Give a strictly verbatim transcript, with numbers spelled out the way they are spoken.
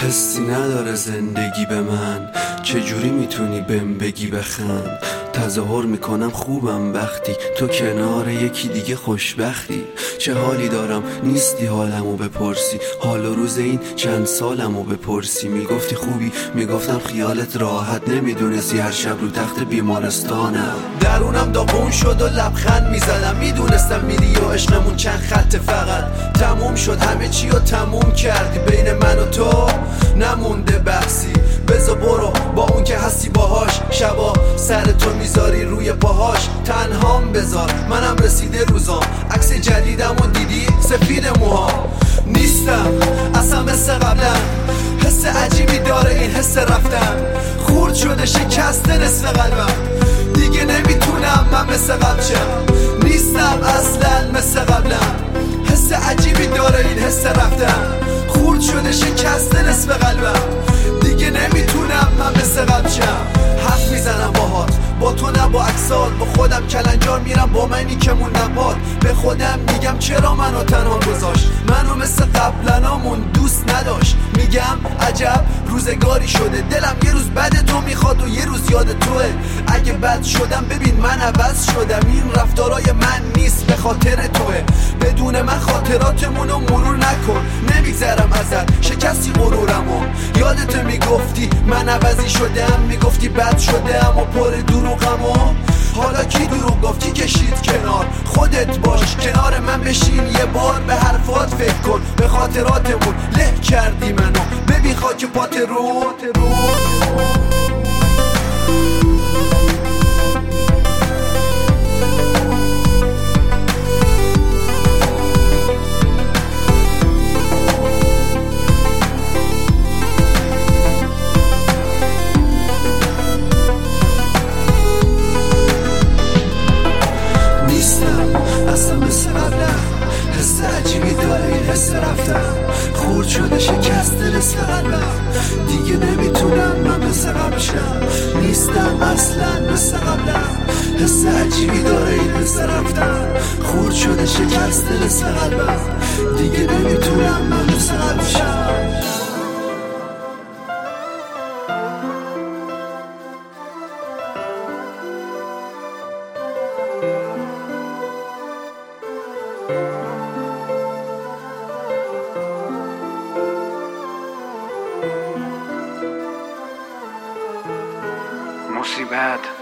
حسی نداره زندگی به من، چجوری میتونی بهم بگی بخند؟ تظاهر میکنم خوبم وقتی تو کنار یکی دیگه خوشبختی. چه حالی دارم نیستی حالمو بپرسی، حال و روز این چند سالمو بپرسی. میگفتی خوبی میگفتم خیالت راحت، نمیدونستی هر شب رو تخت بیمارستانم. درونم داغون شد و لبخند میزدم، میدونستم میری و عشقمون چند خط فقط. تموم شد همه چی و تموم کردی، بین من و تو نمونده بحثی. بذار برو با اون که هستی باهاش، شبا سر تو میذاری روی پاهاش. تنهام بذار منم رسیده روزام، عکس جدیدم و دیدی سفید موها. نیستم اصلا مثل قبلا، حس عجیبی داره این حس رفتن. خورد شده شکسته نصف قلبم، دیگه نمیتونم من مثل قبل شم. نیستم اصلا مثل قبلم، حس عجیبی داره این حس رفتن. خورد شده شکسته نصف قلبم، دیگه نمیتونم من مثل قبل شم. حرف میزنم باهات، با تو نه با عکسات. با خودم کلنجار میرم با منی که موندم پات. به خودم میگم چرا منو تنها گذاشت، منو مثل قبلنامون دوست نداشت. میگم عجب روزگاری شده، دلم یه روز بد تو میخواد و یه روز یاد توه. اگه بد شدم ببین من عوض شدم، این رفتارای من نیست به خاطر توه. بدون من خاطراتمونو مرور نکن، نمیگذرم ازت شکستی غرورمو. یادت میگفتی من عوضی شدم، میگفتی بد شدم و پر دروغمو. حالا کی دروغ گفتی کشید کنار؟ خودت باش کنار من بشین یه بار، به حرفات فکر کن، به خاطراتمون له کردی منو. ببین خاک پات رو عجیبی داره این حس رفتم. خورد شده شکسته نصف قلبم، دیگه نمیتونم من مثل قبل شم. نیستم اصلا مثل قبلم، حس عجیبی داره این حس رفتم. خورد شده شکسته نصف قلبم، دیگه نمیتونم من مثل قبل شم. مصیبت